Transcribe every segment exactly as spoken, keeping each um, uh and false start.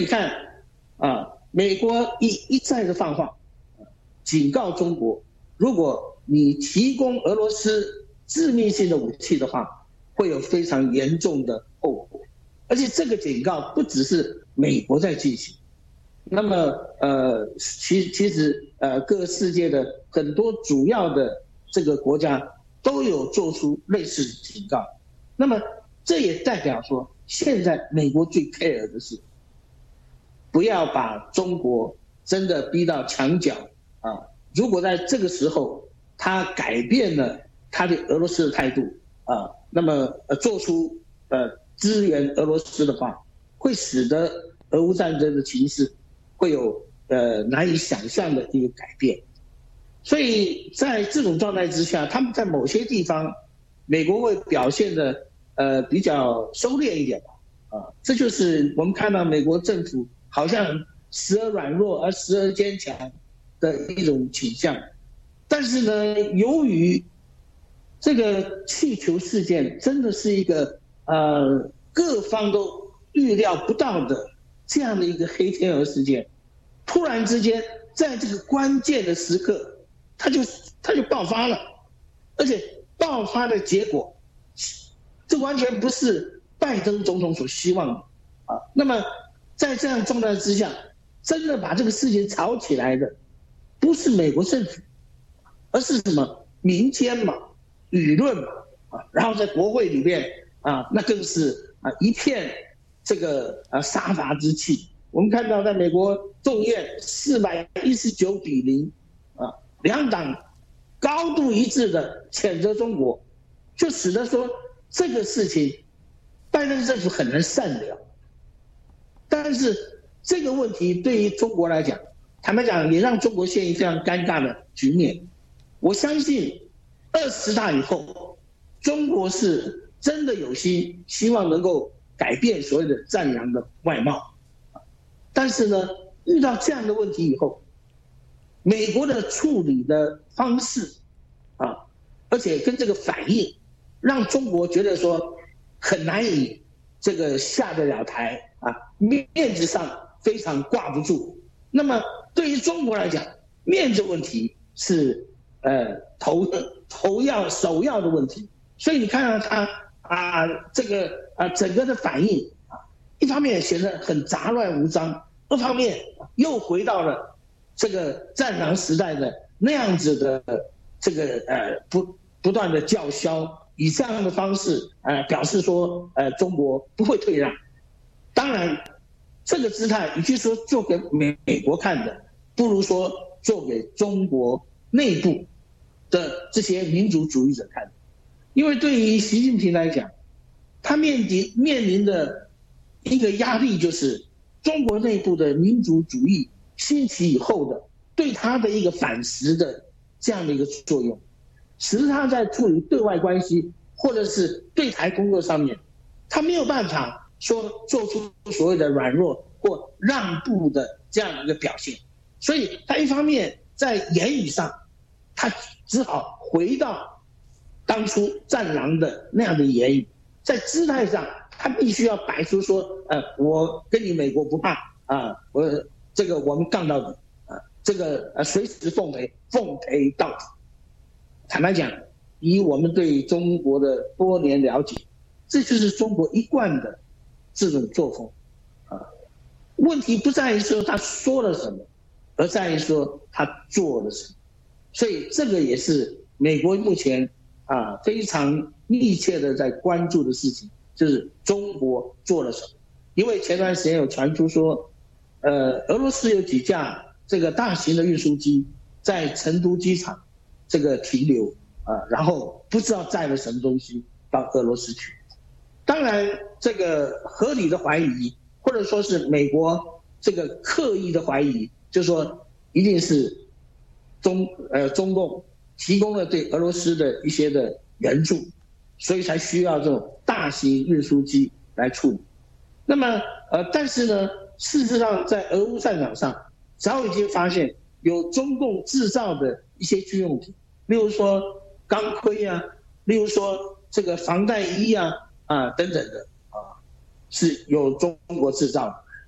你看啊，美国一一再的放话，警告中国，如果你提供俄罗斯致命性的武器的话，会有非常严重的后果。而且这个警告不只是美国在进行，那么呃，其其实呃，各个世界的很多主要的这个国家都有做出类似的警告。那么这也代表说，现在美国最 care 的是，不要把中国真的逼到墙角啊！如果在这个时候他改变了他对俄罗斯的态度啊，那么呃做出呃支援俄罗斯的话，会使得俄乌战争的情势会有呃难以想象的一个改变。所以在这种状态之下，他们在某些地方，美国会表现的呃比较收敛一点吧，啊，这就是我们看到美国政府好像时而软弱而时而坚强的一种倾向。但是呢，由于这个气球事件真的是一个呃各方都预料不到的这样的一个黑天鹅事件，突然之间在这个关键的时刻，它就它就爆发了，而且爆发的结果，这完全不是拜登总统所希望的啊。那么在这样状态之下，真的把这个事情炒起来的，不是美国政府，而是什么民间嘛、舆论嘛啊，然后在国会里面啊，那更是啊一片这个啊杀伐之气。我们看到在美国众院四百一十九比零啊，两党高度一致的谴责中国，就使得说这个事情拜登政府很难善了。但是这个问题对于中国来讲，坦白讲也让中国陷入非常尴尬的局面。我相信二十大以后，中国是真的有心希望能够改变所谓的战狼的外貌，但是呢，遇到这样的问题以后，美国的处理的方式啊，而且跟这个反应，让中国觉得说很难以这个下得了台啊，面子上非常挂不住。那么对于中国来讲，面子问题是呃头头要首要的问题。所以你看到他啊，这个啊整个的反应啊，一方面显得很杂乱无章，二方面又回到了这个战狼时代的那样子的这个呃不不断的叫嚣，以这样的方式呃表示说呃中国不会退让。当然，这个姿态与其说做给美美国看的，不如说做给中国内部的这些民族主义者看的。因为对于习近平来讲，他面临面临的一个压力就是中国内部的民族主义兴起以后的对他的一个反噬的这样的一个作用，使他在处理对外关系或者是对台工作上面，他没有办法说做出所谓的软弱或让步的这样的一个表现。所以他一方面在言语上，他只好回到当初战狼的那样的言语，在姿态上他必须要摆出说呃我跟你美国不怕啊，我这个我们杠到底啊，这个呃随时奉陪奉陪到底。坦白讲，以我们对中国的多年了解，这就是中国一贯的这种作风啊。问题不在于说他说了什么，而在于说他做了什么。所以这个也是美国目前啊非常密切的在关注的事情，就是中国做了什么。因为前段时间有传出说，呃，俄罗斯有几架这个大型的运输机在成都机场这个停留啊，然后不知道载了什么东西到俄罗斯去。当然，这个合理的怀疑，或者说是美国这个刻意的怀疑，就是说一定是中呃中共提供了对俄罗斯的一些的援助，所以才需要这种大型运输机来处理。那么呃，但是呢，事实上在俄乌战场上，早已经发现有中共制造的一些军用品，例如说钢盔啊，例如说这个防弹衣啊啊等等的啊，是有中国制造的。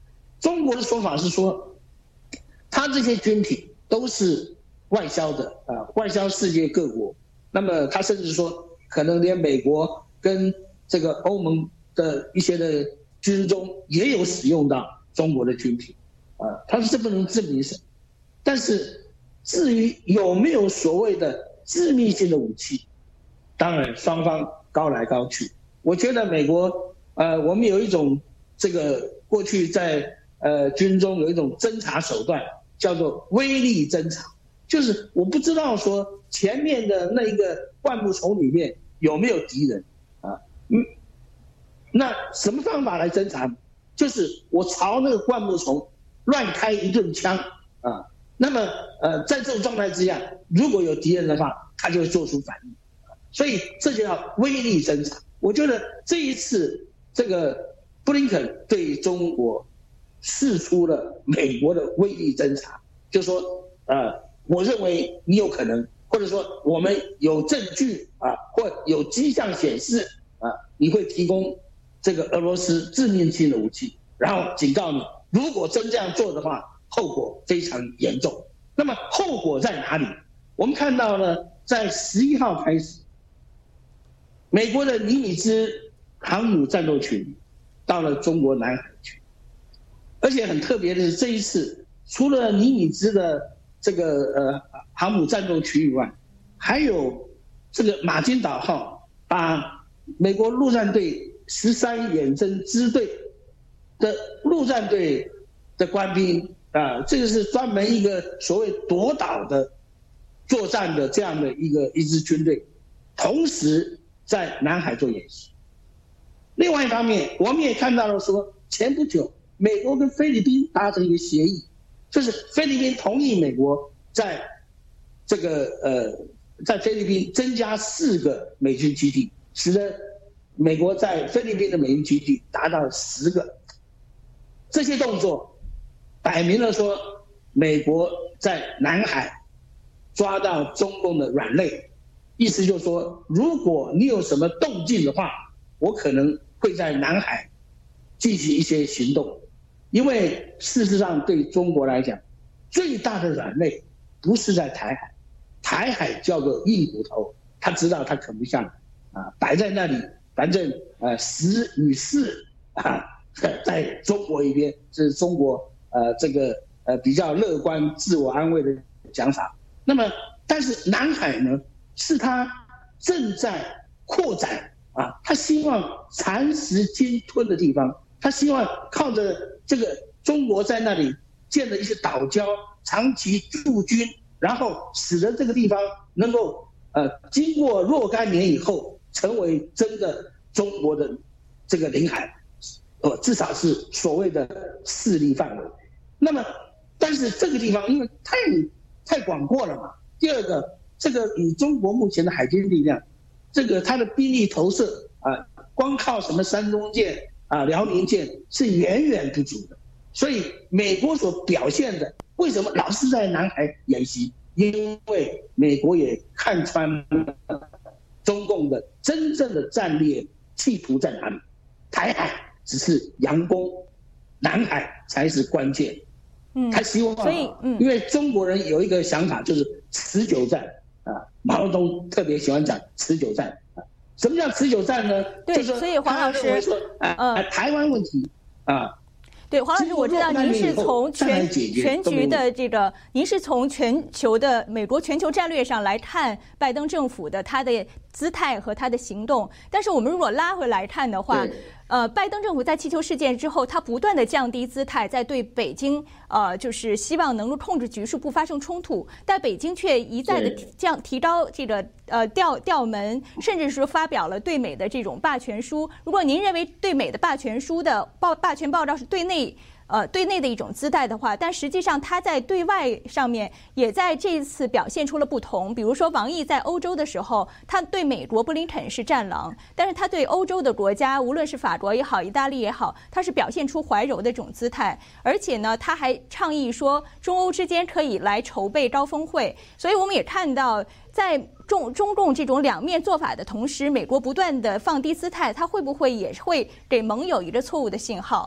中国的说法是说，他这些军品都是外销的啊，外销世界各国。那么他甚至说，可能连美国跟这个欧盟的一些的军中也有使用到中国的军品啊，他是不能证明什么。但是至于有没有所谓的致命性的武器，当然双方高来高去。我觉得美国呃，我们有一种这个过去在呃军中有一种侦察手段，叫做威力侦察，就是我不知道说前面的那一个灌木丛里面有没有敌人啊？嗯，那什么方法来侦察？就是我朝那个灌木丛乱开一顿枪啊，那么呃在这种状态之下，如果有敌人的话，他就会做出反应，所以这就叫威力侦察。我觉得这一次这个布林肯对中国释出了美国的威力侦察，就说呃，我认为你有可能，或者说我们有证据啊，或有迹象显示啊，你会提供这个俄罗斯致命性的武器，然后警告你，如果真这样做的话，后果非常严重。那么后果在哪里？我们看到呢，在十一号开始，美国的尼米兹航母战斗群到了中国南海去，而且很特别的是，这一次除了尼米兹的这个呃航母战斗群以外，还有这个马金岛号把美国陆战队十三远征支队的陆战队的官兵啊，这个是专门一个所谓夺岛的作战的这样的一个一支军队，同时在南海做演习。另外一方面，我们也看到了说，前不久美国跟菲律宾达成一个协议，就是菲律宾同意美国在这个呃在菲律宾增加四个美军基地，使得美国在菲律宾的美军基地达到十个。这些动作摆明了说，美国在南海抓到中共的软肋，意思就是说，如果你有什么动静的话，我可能会在南海进行一些行动。因为事实上对中国来讲，最大的软肋不是在台海，台海叫做硬骨头，他知道他啃不下来啊，摆在那里，反正呃时与势啊，在中国一边是中国呃这个呃比较乐观自我安慰的讲法。那么但是南海呢，是他正在扩展啊，他希望蚕食鲸吞的地方，他希望靠着这个中国在那里建了一些岛礁，长期驻军，然后使得这个地方能够呃经过若干年以后，成为真的中国的这个领海，呃，至少是所谓的势力范围。那么，但是这个地方因为太太广阔了嘛。第二个，这个以中国目前的海军力量，这个它的兵力投射啊，光靠什么山东舰啊、辽宁舰是远远不足的。所以美国所表现的，为什么老是在南海演习？因为美国也看穿中共的真正的战略企图在哪里，台海只是佯攻，南海才是关键。嗯，他希望，所以，嗯，因为中国人有一个想法，就是持久战啊，毛泽东特别喜欢讲持久战啊。什么叫持久战呢？ 对， 就是所以黄老师， 啊、呃，台湾问题啊。 对，黄老师，我知道您是从全全局的这个，您是从全球的美国全球战略上来看拜登政府的他的姿态和他的行动。但是我们如果拉回来看的话，呃，拜登政府在气球事件之后，他不断的降低姿态，在对北京呃，就是希望能够控制局势，不发生冲突，但北京却一再的降提高这个呃调调门，甚至说发表了对美的这种霸权书。如果您认为对美的霸权书的报霸权报道是对内呃对内的一种姿态的话，但实际上他在对外上面也在这一次表现出了不同。比如说王毅在欧洲的时候，他对美国布林肯是战狼，但是他对欧洲的国家，无论是法国也好，意大利也好，他是表现出怀柔的这种姿态。而且呢，他还倡议说中欧之间可以来筹备高峰会。所以我们也看到，在中中共这种两面做法的同时，美国不断的放低姿态，他会不会也会给盟友一个错误的信号？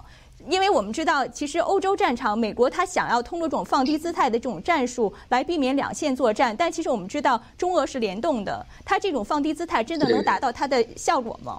因为我们知道，其实欧洲战场，美国他想要通过这种放低姿态的这种战术来避免两线作战，但其实我们知道中俄是联动的，他这种放低姿态真的能达到它的效果吗？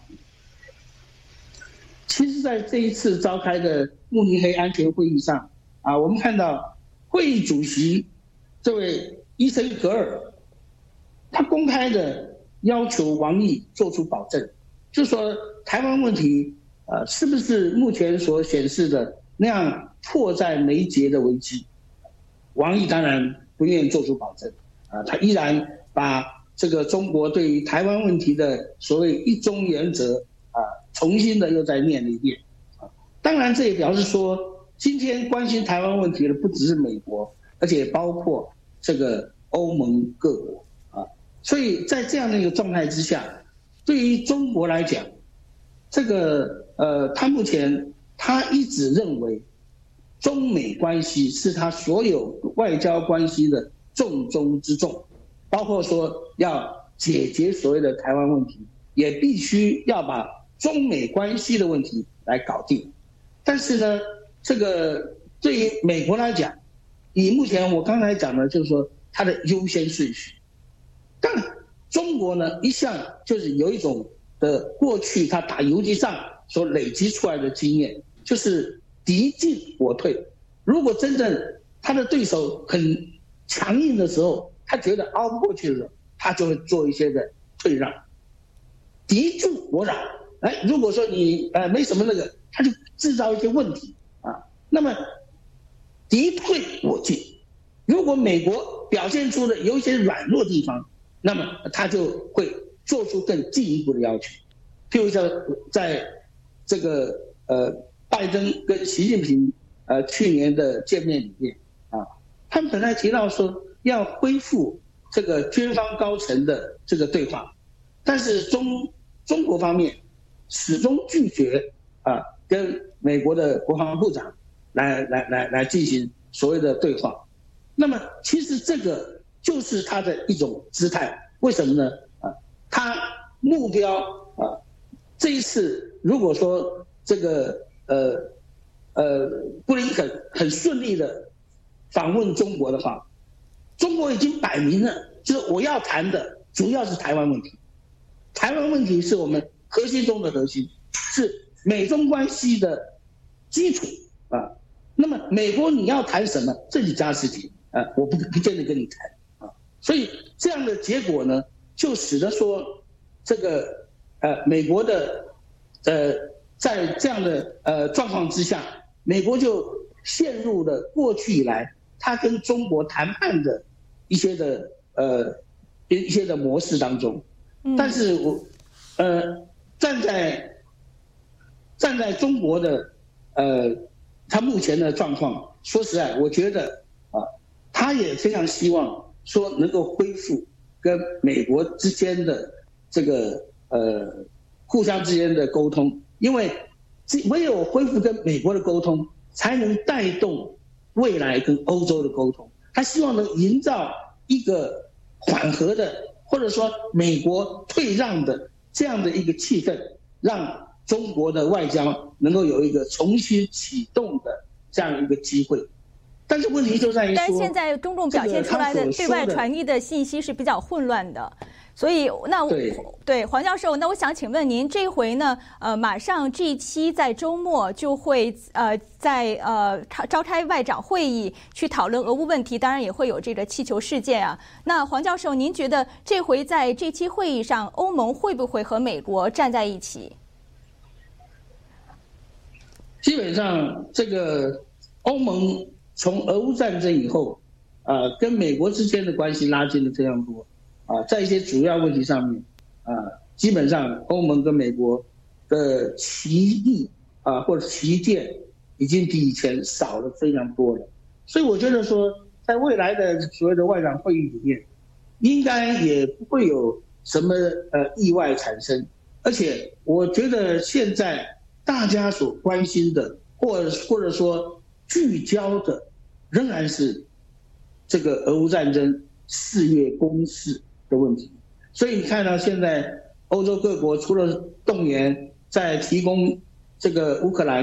其实，在这一次召开的慕尼黑安全会议上，啊，我们看到会议主席这位伊森格尔，他公开的要求王毅做出保证，就说台湾问题，呃，是不是目前所显示的那样迫在眉睫的危机？王毅当然不愿意做出保证，啊，他依然把这个中国对于台湾问题的所谓一中原则，啊，重新的又再念了一遍。啊，当然这也表示说，今天关心台湾问题的不只是美国，而且包括这个欧盟各国啊。所以在这样的一个状态之下，对于中国来讲，这个呃，他目前他一直认为，中美关系是他所有外交关系的重中之重，包括说要解决所谓的台湾问题，也必须要把中美关系的问题来搞定。但是呢，这个对于美国来讲，以目前我刚才讲的，就是说它的优先顺序。但中国呢，一向就是有一种的过去他打游击战所累积出来的经验，就是敌进我退。如果真正他的对手很强硬的时候，他觉得熬不过去的时候，他就会做一些的退让。敌驻我扰，哎，如果说你呃没什么那个，他就制造一些问题啊。那么敌退我进，如果美国表现出的有一些软弱地方，那么他就会做出更进一步的要求。譬如说，在这个呃拜登跟习近平呃去年的见面里面啊，他们本来提到说要恢复这个军方高层的这个对话，但是中中国方面始终拒绝啊跟美国的国防部长来来来来进行所谓的对话。那么其实这个就是他的一种姿态，为什么呢？啊，他目标啊，这一次如果说这个呃呃布林肯很顺利的访问中国的话，中国已经摆明了，就是我要谈的主要是台湾问题。台湾问题是我们核心中的核心，是美中关系的基础啊。那么美国你要谈什么，这是家事情啊，我不不见得跟你谈啊。所以这样的结果呢，就使得说这个呃美国的呃在这样的呃状况之下，美国就陷入了过去以来他跟中国谈判的一些的呃一些的模式当中。但是我呃站在站在中国的呃他目前的状况，说实在，我觉得啊，他也非常希望说能够恢复跟美国之间的这个呃互相之间的沟通，因为唯有恢复跟美国的沟通，才能带动未来跟欧洲的沟通。他希望能营造一个缓和的，或者说美国退让的这样的一个气氛，让中国的外交能够有一个重新启动的这样一个机会。但是问题就在于说， 但现在中共表现出来的对外传递的信息是比较混乱的，所以那对对黄教授，那我想请问您，这回呢，呃，马上 G 七在周末就会呃在呃召开外长会议去讨论俄乌问题，当然也会有这个气球事件啊。那黄教授，您觉得这回在 G 七会议上，欧盟会不会和美国站在一起？ 基本上，这个欧盟从俄乌战争以后，呃，跟美国之间的关系拉近了非常多，啊，在一些主要问题上面，啊，基本上欧盟跟美国的歧义啊或者歧见已经比以前少了非常多了。所以我觉得说，在未来的所谓的外长会议里面，应该也不会有什么呃意外产生。而且我觉得现在大家所关心的，或者或者说聚焦的，仍然是这个俄乌战争四月攻势的问题。所以你看到现在欧洲各国除了动员在提供这个乌克兰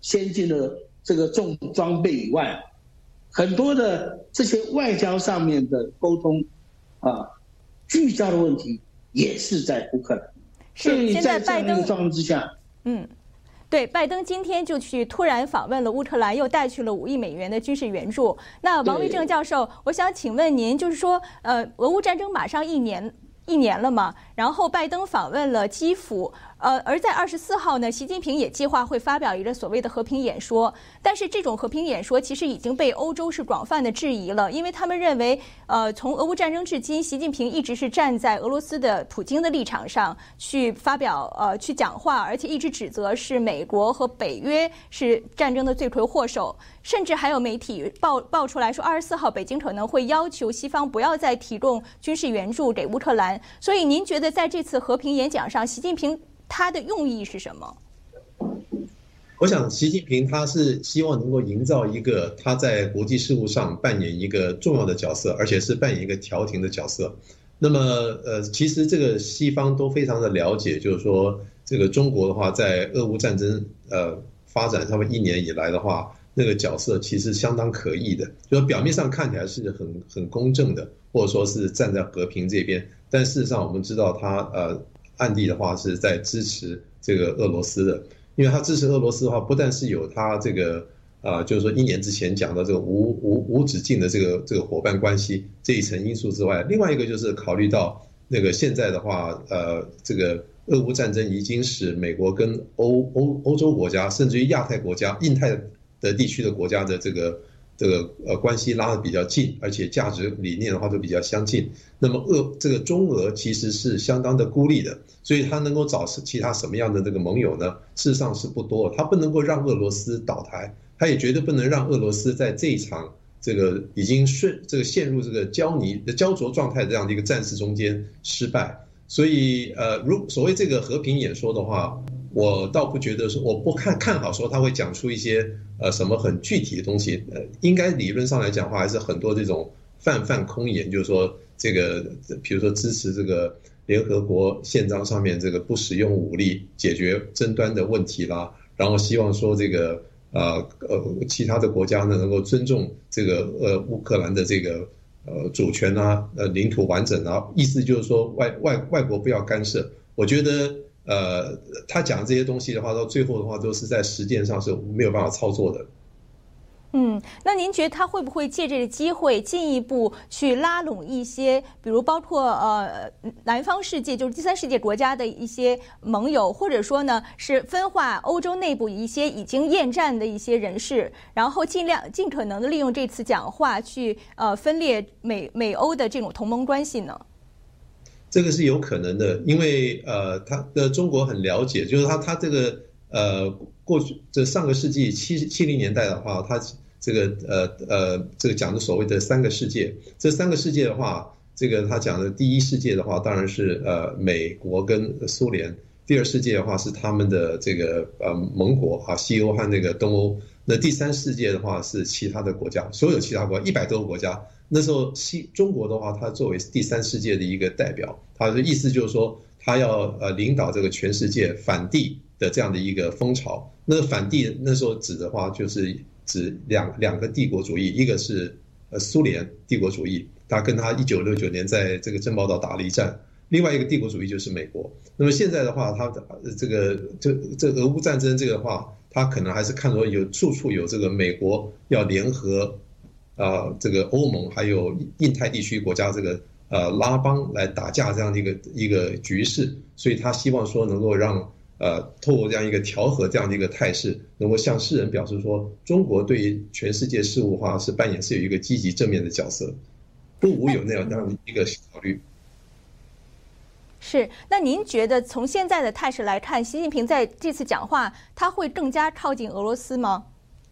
先进的这个重装备以外，很多的这些外交上面的沟通啊，聚焦的问题也是在乌克兰。所以在这样的状况之下， 嗯。对，拜登今天就去突然访问了乌克兰，又带去了五亿美元的军事援助。那王维正教授，我想请问您，就是说，呃，俄乌战争马上一年一年了嘛，然后拜登访问了基辅，呃，而在二十四号呢，习近平也计划会发表一个所谓的和平演说。但是这种和平演说其实已经被欧洲是广泛的质疑了，因为他们认为，呃，从俄乌战争至今，习近平一直是站在俄罗斯的普京的立场上去发表呃去讲话，而且一直指责是美国和北约是战争的罪魁祸首，甚至还有媒体爆爆出来说，二十四号北京可能会要求西方不要再提供军事援助给乌克兰。所以您觉得在这次和平演讲上，习近平他的用意是什么？ 我想习近平他是希望能够营造一个他在国际事务上扮演一个重要的角色，而且是扮演一个调停的角色。那么呃，其实这个西方都非常的了解，就是说这个中国的话，在俄乌战争呃发展差不多一年以来的话，那个角色其实相当可疑的，就是表面上看起来是很很公正的，或者说是站在和平这边，但事实上我们知道他呃暗地的话是在支持这个俄罗斯的。因为他支持俄罗斯的话，不但是有他这个啊、呃，就是说一年之前讲的这个无无无止境的这个这个伙伴关系这一层因素之外，另外一个就是考虑到那个现在的话，呃，这个俄乌战争已经使美国跟欧欧欧洲国家，甚至于亚太国家、印太的地区的国家的这个这个呃关系拉得比较近，而且价值理念的话都比较相近。那么俄这个中俄其实是相当的孤立的，所以他能够找其他什么样的这个盟友呢？事实上是不多，他不能够让俄罗斯倒台，他也绝对不能让俄罗斯在这一场这个已经顺这个陷入这个焦泥的焦灼状态这样的一个战事中间失败。所以呃，如所谓这个和平演说的话，我倒不觉得说，我不看看好说他会讲出一些呃什么很具体的东西，呃，应该理论上来讲的话，还是很多这种泛泛空言，就是说这个比如说支持这个联合国宪章上面这个不使用武力解决争端的问题啦，然后希望说这个呃呃其他的国家呢能够尊重这个呃乌克兰的这个呃主权啊，呃领土完整啊，意思就是说外外外国不要干涉。我觉得呃他讲这些东西的话，到最后的话都是在实践上是没有办法操作的。 嗯，那您觉得他会不会借这个机会进一步去拉拢一些，比如包括呃南方世界，就是第三世界国家的一些盟友，或者说呢是分化欧洲内部一些已经厌战的一些人士，然后尽量尽可能的利用这次讲话去呃分裂美美欧的这种同盟关系呢？ 这个是有可能的，因为呃他的中国很了解，就是他他这个呃过去这上个世纪七七零年代的话，他这个呃呃这个讲的所谓的三个世界，这三个世界的话，这个他讲的第一世界的话，当然是呃美国跟苏联；第二世界的话是他们的这个呃盟国啊，西欧和那个东欧；那第三世界的话是其他的国家，所有其他国家一百多个国家。那时候西中国的话，它作为第三世界的一个代表，它的意思就是说，它要呃领导这个全世界反帝的这样的一个风潮。那个反帝那时候指的话，就是指两两个帝国主义，一个是呃苏联帝国主义，他跟他一九六九年在这个珍宝岛打了一战；另外一个帝国主义就是美国。那么现在的话，他这个这这俄乌战争这个的话，他可能还是看作有处处有这个美国要联合呃这个欧盟还有印太地区国家这个呃拉帮来打架这样的一个一个局势，所以他希望说能够让。呃，透过这样一个调和这样的一个态势，能够向世人表示说，中国对于全世界事务化是扮演是有一个积极正面的角色，不无有那样那样的一个考虑。 是，那您觉得从现在的态势来看，习近平在这次讲话，他会更加靠近俄罗斯吗？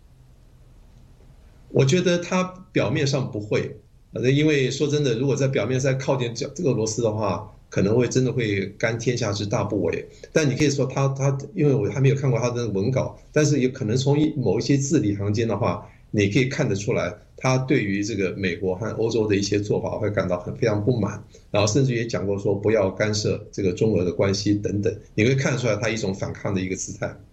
我觉得他表面上不会，因为说真的，如果在表面上靠近这个俄罗斯的话。可能会真的会干天下之大不韪，但你可以说他他，因为我还没有看过他的文稿，但是也可能从某一些字里行间的话，你可以看得出来，他对于这个美国和欧洲的一些做法会感到很非常不满，然后甚至也讲过说不要干涉这个中俄的关系等等，你会看得出来他一种反抗的一个姿态。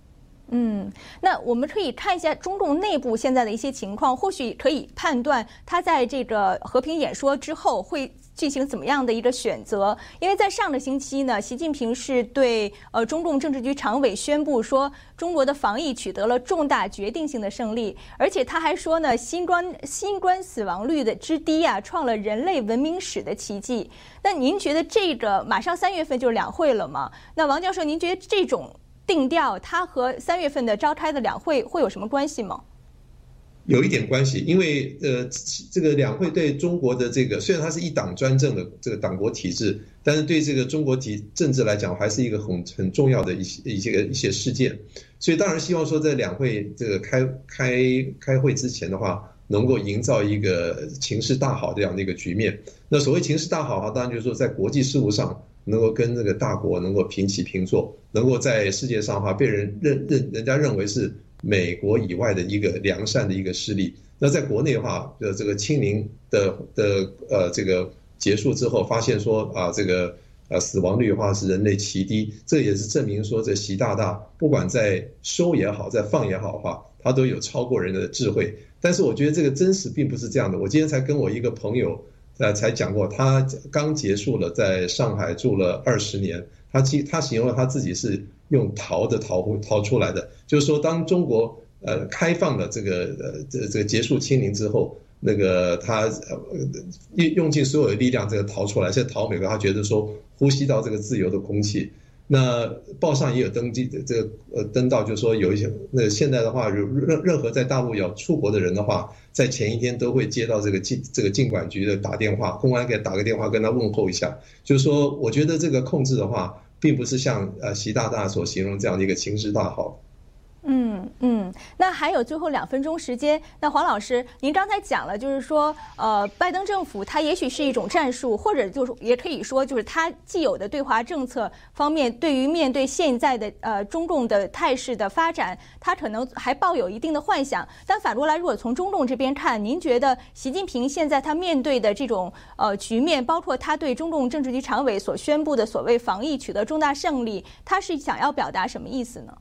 嗯，那我们可以看一下中共内部现在的一些情况，或许可以判断他在这个和平演说之后会进行怎么样的一个选择。因为在上个星期呢，习近平是对呃中共政治局常委宣布说，中国的防疫取得了重大决定性的胜利，而且他还说呢，新冠新冠死亡率的之低啊，创了人类文明史的奇迹。那您觉得这个马上三月份就两会了吗？那王教授，您觉得这种定调，它和三月份的召开的两会会有什么关系吗？ 有一点关系，因为呃，这个两会对中国的这个虽然它是一党专政的这个党国体制，但是对这个中国体政治来讲，还是一个很很重要的一些一些一些事件。所以当然希望说在两会这个开开开会之前的话，能够营造一个情势大好这样的一个局面。那所谓情势大好啊，当然就是说在国际事务上能够跟这个大国能够平起平坐，能够在世界上哈被人认认人家认为是美国以外的一个良善的一个势力。那在国内的话，呃，这个清零的的呃这个结束之后，发现说啊这个呃死亡率的话是人类奇低，这也是证明说这习大大不管在收也好，在放也好的话，他都有超过人的智慧。但是我觉得这个真实并不是这样的。我今天才跟我一个朋友。呃，才讲过，他刚结束了在上海住了二十年，他他形容了他自己是用逃的逃逃出来的，就是说，当中国呃开放了这个呃这这个结束清零之后，那个他呃用用尽所有的力量这个逃出来，现在逃美国，他觉得说呼吸到这个自由的空气。那报上也有登记这个呃登到，就是说有一些那现在的话，任任何在大陆要出国的人的话，在前一天都会接到这个禁这个禁管局的打电话，公安给他打个电话跟他问候一下。就是说，我觉得这个控制的话，并不是像呃习大大所形容这样的一个情势大好。 嗯嗯，那还有最后两分钟时间，那黄老师，您刚才讲了，就是说，呃，拜登政府它也许是一种战术，或者就是也可以说，就是它既有的对华政策方面，对于面对现在的呃中共的态势的发展，它可能还抱有一定的幻想。但反过来，如果从中共这边看，您觉得习近平现在他面对的这种呃局面，包括他对中共政治局常委所宣布的所谓防疫取得重大胜利，他是想要表达什么意思呢？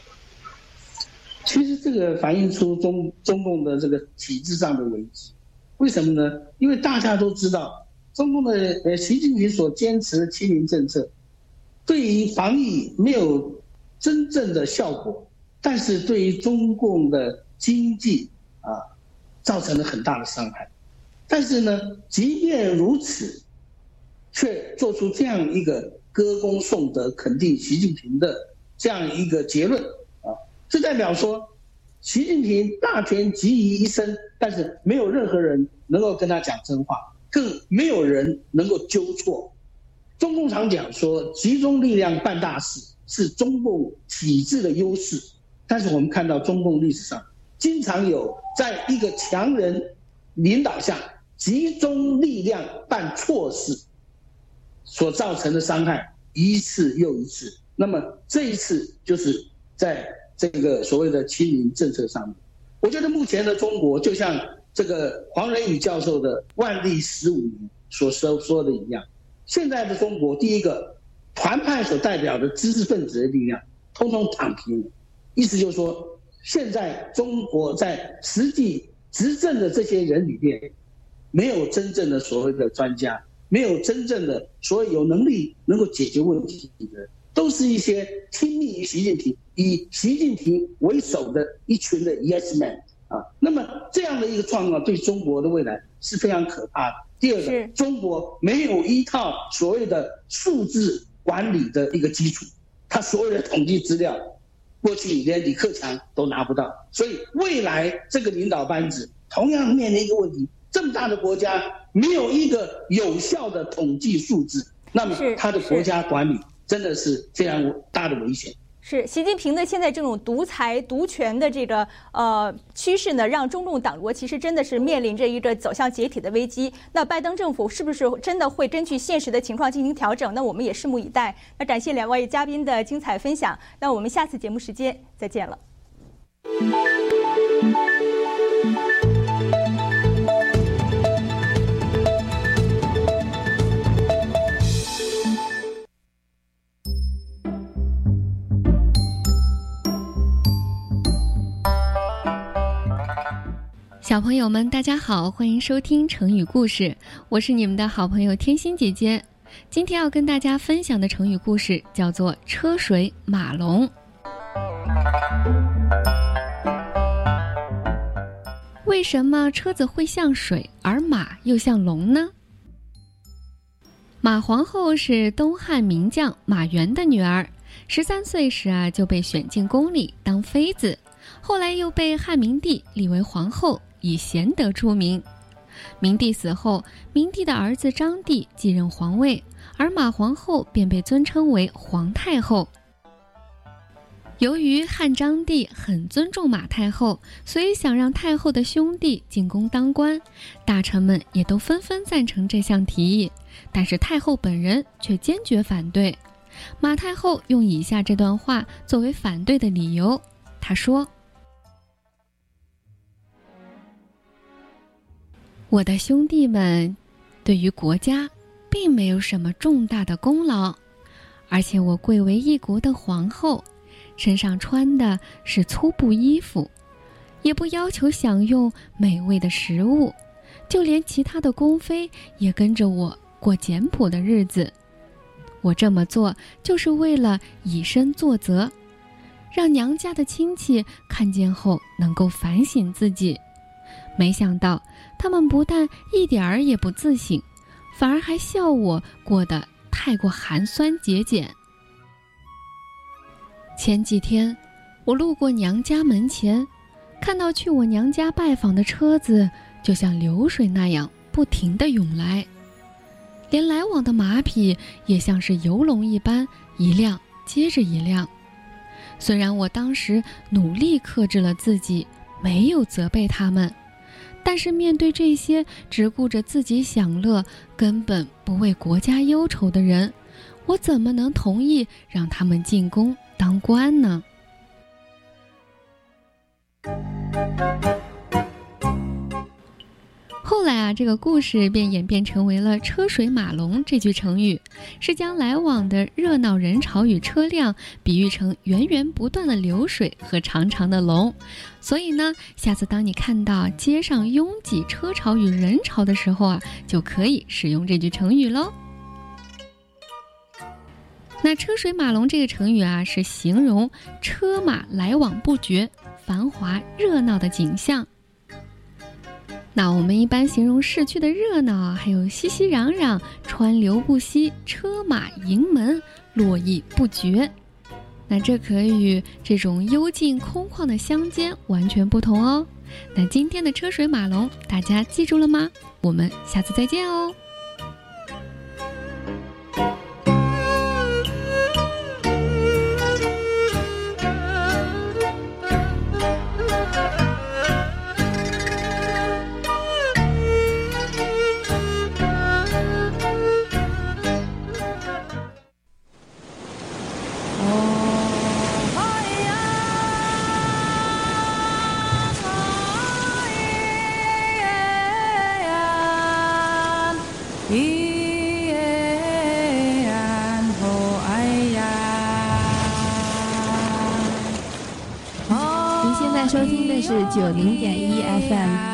其实这个反映出中中共的这个体制上的危机，为什么呢？因为大家都知道，中共的呃习近平所坚持的清零政策，对于防疫没有真正的效果，但是对于中共的经济啊造成了很大的伤害。但是呢，即便如此，却做出这样一个歌功颂德、肯定习近平的这样一个结论。这代表说，习近平大权集于一身，但是没有任何人能够跟他讲真话，更没有人能够纠错。中共常讲说，集中力量办大事是中共体制的优势，但是我们看到中共历史上经常有在一个强人领导下集中力量办错事所造成的伤害一次又一次。那么这一次就是在这个所谓的清零政策上面，我觉得目前的中国就像这个黄仁宇教授的万历十五年所说的一样，现在的中国，第一个团派所代表的知识分子的力量通通躺平了，意思就是说，现在中国在实际执政的这些人里面，没有真正的所谓的专家，没有真正的所谓有能力能够解决问题的人，都是一些听命于习近平、以习近平为首的一群的 yes man 啊。那么这样的一个状况对中国的未来是非常可怕的。第二个，中国没有一套所谓的数字管理的一个基础，他所有的统计资料，过去连李克强都拿不到，所以未来这个领导班子同样面临一个问题：这么大的国家没有一个有效的统计数字，那么他的国家管理真的是非常大的危险。 是习近平的现在这种独裁独权的这个呃趋势呢，让中共党国其实真的是面临着一个走向解体的危机。那拜登政府是不是真的会根据现实的情况进行调整？那我们也拭目以待。那感谢两位嘉宾的精彩分享。那我们下次节目时间再见了。 小朋友们大家好，欢迎收听成语故事，我是你们的好朋友天心姐姐。今天要跟大家分享的成语故事叫做车水马龙。为什么车子会像水，而马又像龙呢？马皇后是东汉名将马援的女儿，十三岁时啊就被选进宫里当妃子，后来又被汉明帝立为皇后，以贤德出名。明帝死后，明帝的儿子章帝继任皇位，而马皇后便被尊称为皇太后。由于汉章帝很尊重马太后，所以想让太后的兄弟进宫当官，大臣们也都纷纷赞成这项提议，但是太后本人却坚决反对。马太后用以下这段话作为反对的理由，她说：我的兄弟们对于国家并没有什么重大的功劳，而且我贵为一国的皇后，身上穿的是粗布衣服，也不要求享用美味的食物，就连其他的宫妃也跟着我过简朴的日子。我这么做就是为了以身作则，让娘家的亲戚看见后能够反省自己。没想到他们不但一点儿也不自省，反而还笑我过得太过寒酸节俭。前几天我路过娘家门前，看到去我娘家拜访的车子就像流水那样不停地涌来，连来往的马匹也像是游龙一般，一辆接着一辆。虽然我当时努力克制了自己，没有责备他们，但是面对这些只顾着自己享乐，根本不为国家忧愁的人，我怎么能同意让他们进宫当官呢？后来啊，这个故事便演变成为了车水马龙这句成语，是将来往的热闹人潮与车辆比喻成源源不断的流水和长长的龙。所以呢，下次当你看到街上拥挤车潮与人潮的时候啊，就可以使用这句成语咯。那车水马龙这个成语啊，是形容车马来往不绝、繁华热闹的景象。那我们一般形容市区的热闹，还有熙熙攘攘、川流不息、车马盈门、络绎不绝。那这可与这种幽静空旷的乡间完全不同哦。那今天的车水马龙，大家记住了吗？我们下次再见哦。 您现在收听的是九零点一 F M。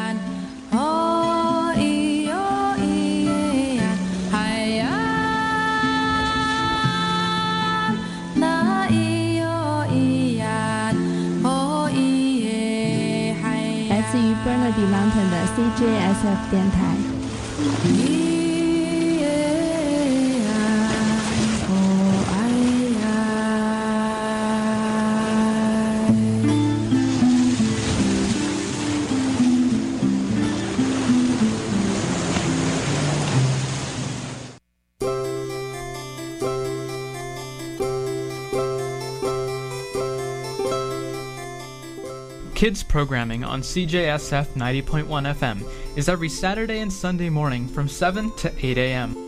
来自于 Burnaby Mountain 的 C J S F 电台。 Kids programming on C J S F ninety point one F M is every Saturday and Sunday morning from seven to eight a m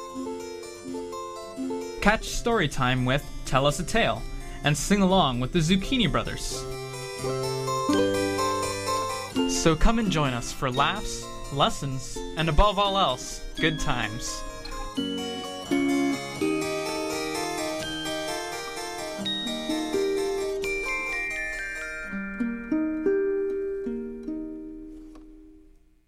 Catch story time with Tell Us a Tale and sing along with the Zucchini Brothers. So come and join us for laughs, lessons, and above all else, good times.